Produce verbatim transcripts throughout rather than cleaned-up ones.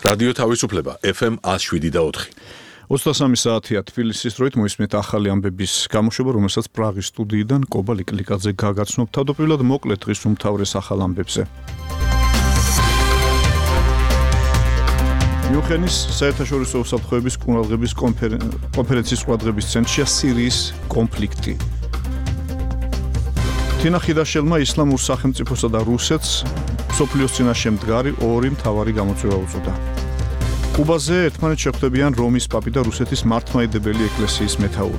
რადიო თავისუფლება ეფ ემ one oh seven და four. ოცდასამი საათია თბილისის დროით მოისმენთ ახალი ამბების გამოშვება, რომელსაც პრაღის სტუდიიდან კობა ლიკლიკაძე გაგაცნობ. თავდაპირველად მოკლედ დღის უმთავრეს ახალ ამბებზე. მიუნხენის საერთაშორისო უსაფრთხოების კურნალღების კონფერენციის ყურადღების ცენტრშია სირიის კონფლიქტი. თინა ხიდაშელმა ისლამურ სახელმწიფოსა და რუსეთს მსოფლიოს წინაშე მდგარი ორი მთავარი გამოწვევა უწოდა. კუბაზე ერთმანეთს შეხვდებიან რომის პაპი და რუსეთის მართლმადიდებელი ეკლესიის მეთაური.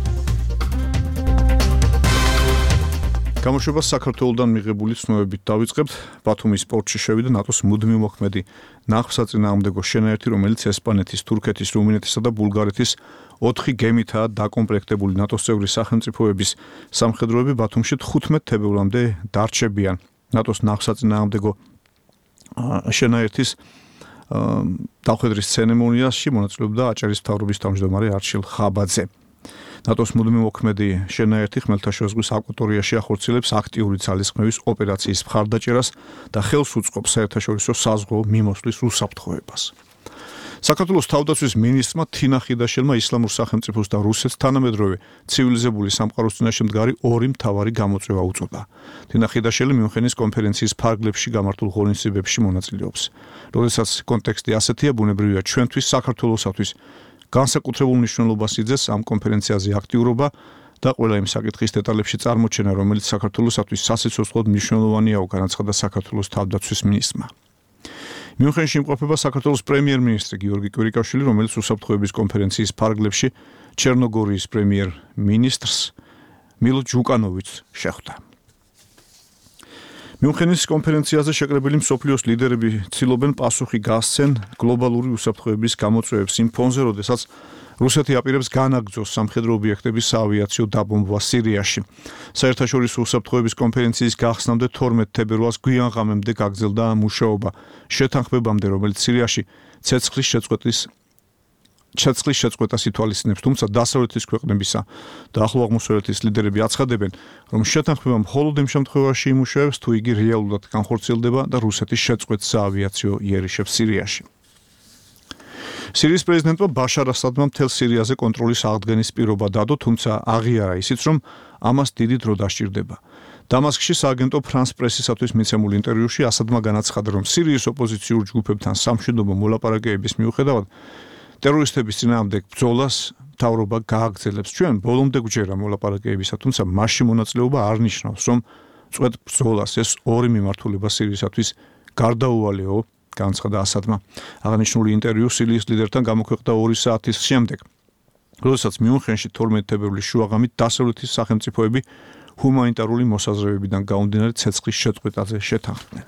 გამოშვებას საქართველოსთან მიღებული ცნობებით დავიწყებთ. ბათუმის პორტში შევიდა ნატოს მუდმივ მოქმედი ნახევარსაწინააღმდეგო შენაერთი, რომელიც ესპანეთის, თურქეთის, რუმინეთისა და ბულგარეთის ოთხი გემითაა დაკომპლექტებული. ნატოს წევრი სახელმწიფოების სამხედროები ბათუმში თხუთმეტ თებერვლამდე დარჩებიან. ნატოს ნახევარსაწინააღმდეგო შენაერთის დახვედრის ცერემონიაში მონაწილეობდა აჭარის მთავრობის თავმჯდომარე არჩილ ხაბაძე. ნატოს მუდმივ მოქმედი შენაერთი ხმელთაშუა ზღვის აკვატორიაში ახორციელებს აქტიური ძალისხმევის ოპერაციის მხარდაჭერას და ხელს უწყობს საერთაშორისო საზღვაო მიმოსვლის უსაფრთხოებას. საქართველოს თავდაცვის მინისტრმა თინა ხიდაშელმა ისლამურ სახელმწიფოს და რუსეთს თანამედროვე ცივილიზებული სამყაროს წინაშე მდგარი ორი მთავარი გამოწვევა უწოდა. თინა ხიდაშელი მიუნხენის კონფერენციის ფარგლებში გამართულ ღონისძიებებში მონაწილეობს. როდესაც კონტექსტი ასეთია, ბუნებრივია ჩვენთვის საქართველოსათვის განსაკუთრებულ მნიშვნელობას იძენს ამ კონფერენციაზე აქტიურობა და ყველა იმ საკითხის დეტალებში წარმოჩენა, რომელიც საქართველოსათვის სასიცოცხლოდ მნიშვნელოვანია, განაცხადა საქართველოს თავდაცვის მინისტრმა. მიუნხენში იმყოფება საქართველოს პრემიერ-მინისტრი გიორგი კვირიკაშვილი, რომელიც უსაფრთხოების კონფერენციის ფარგლებში ჩერნოგორიის პრემიერ-მინისტრს მილო ჯუკანოვიჩს შეხვდა. მიუნხენის კონფერენციაზე შეკრებილი მსოფლიოს ლიდერები ცდილობენ პასუხი გასცენ გლობალური უსაფრთხოების გამოწვევებს იმ ფონზე, როდესაც რუსეთი აპირებს განაგრძოს სამხედრო ობიექტების საავიაციო დაბომბვას სირიაში. საერთაშორისო უსაფრთხოების კონფერენციის გახსნამდე თორმეტ თებერვალს გვიან ღამემდე გაგრძელდა მუშაობა შეთანხმებამდე, რომელიც სირიაში ცეცხლის შეწყვეტის ცეცხლის შეწყვეტას ითვალისწინებს, თუმცა დასავლეთის ქვეყნებისა და ახლო აღმოსავლეთის ლიდერები აცხადებენ, რომ შეთანხმება მხოლოდ იმ შემთხვევაში იმუშავებს, თუ იგი რეალურად განხორციელდება და რუსეთის შეწყვეტს საავიაციო იერიშებს სირიაში. სირიის პრეზიდენტმა ბაშარ ასადმა მთელ სირიაზე კონტროლის აღდგენის პირობა დადო, თუმცა აღიარა ისიც, რომ ამას დიდი დრო დასჭირდება. დამასკში სააგენტო ფრანს პრესისათვის მიცემულ ინტერვიუში ასადმა განაცხადა, რომ სირიის ოპოზიციურ ჯგუფებთან სამშვიდობო მოლაპარაკებების მიუხედავად ტერორისტების წინააღმდეგ ბრძოლას მთავრობა გააგრძელებს. ჩვენ ბოლომდე გვჯერა მოლაპარაკებისა, თუმცა მასში მონაწილეობა არ ნიშნავს, რომ წვეთ ბრძოლას ეს ორი მიმართულება სირიისათვის გარდაუვალეო, განაცხადა ასადმა. აღნიშნული ინტერვიუ სირიის ლიდერთან გამოქვეყნდა ორი საათის შემდეგ, როდესაც მიუნხენში თორმეტ თებერვლის შუაღამით დასავლეთის სახელმწიფოები ჰუმანიტარული მოსაზრებებიდან გამომდინარე ცეცხლის შეწყვეტაზე შეთანხმდნენ.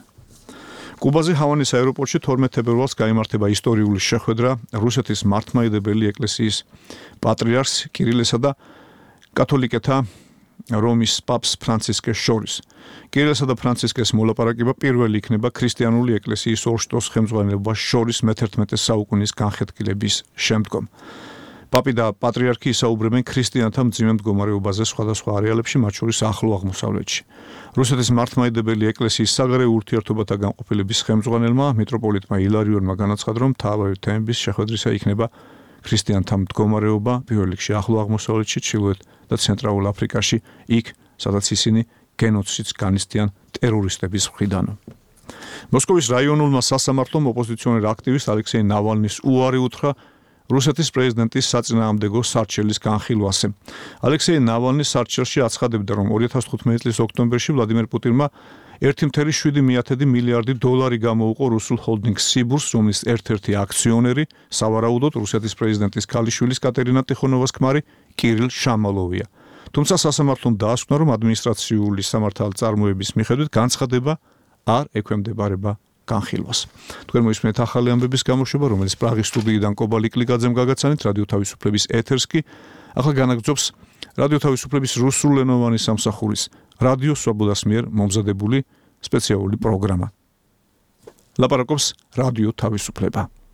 კუბაზე ჰავანის აეროპორტში თორმეტ თებერვალს გაიმართება ისტორიული შეხვედრა რუსეთის მართლმადიდებელი ეკლესიის პატრიარქს კირილესა და კათოლიკეთა რომის პაპს ფრანცისკეს შორის. კირილესა და ფრანცისკეს მოლაპარაკება პირველი იქნება ქრისტიანული ეკლესიის ორ შტოს ხელმძღვანელობას შორის მეთერთმეტე საუკუნის განხეთქილების შემდგომ. პაპი და პატრიარქი ისაუბრებენ ქრისტიანთა მძიმე მდგომარეობაზე სხვადასხვა არეალებში, მათ შორის ახლო აღმოსავლეთში. რუსეთის მართლმადიდებელი ეკლესიის საგარეო ურთიერთობათა განყოფილების ხელმძღვანელმა მიტროპოლიტმა ილარიონმა განაცხადა, რომ მთავარი თემების შეხვედრისა იქნება ქრისტიანთა მდგომარეობა პირველ რიგში ახლო აღმოსავლეთში, ჩრდილოეთ და ცენტრალურ აფრიკაში, იქ, სადაც ისინი გენოციდს განიცდიან ტერორისტების მხრიდან. მოსკოვის რაიონულმა სასამართლომ ოპოზიციონერ აქტივისტ ალექსეი ნავალნის უარი უთხრა რუსეთის პრეზიდენტის საწინააღმდეგო სარჩელის განხილვაზე. ალექსეი ნავალნის სარჩელში აცხადებდა, რომ ორი ათას თხუთმეტი წლის ოქტომბერში ვლადიმერ პუტინმა ერთი კoma შვიდი მილიარდი დოლარი გამოუყო რუსულ ჰოლდინგ სიბურს, რომლის ერთ-ერთი აქციონერი სავარაუდოდ რუსეთის პრეზიდენტის ქალიშვილის კატერინა ტიხონოვას ქმარი კირილ შამალოვია. თუმცა სასამართლომ დაასკვნა, რომ ადმინისტრაციული სამართალწარმოების მიხედვით განცხადება არ ექვემდებარება განხილვას. თქვენ მოისმენთ ახალი ამბების გამოშვება, რომელიც პრაღის სტუდიიდან კობა ლიკლიკაძემ გაგაცანით, რადიო თავისუფლების ეთერს კი ახლა განაგრძობს რადიო თავისუფლების რუსულენოვანი სამსახურის რადიო სვაბოდას მიერ მომზადებული სპეციალური პროგრამა. ლაპარაკობს რადიო თავისუფლება.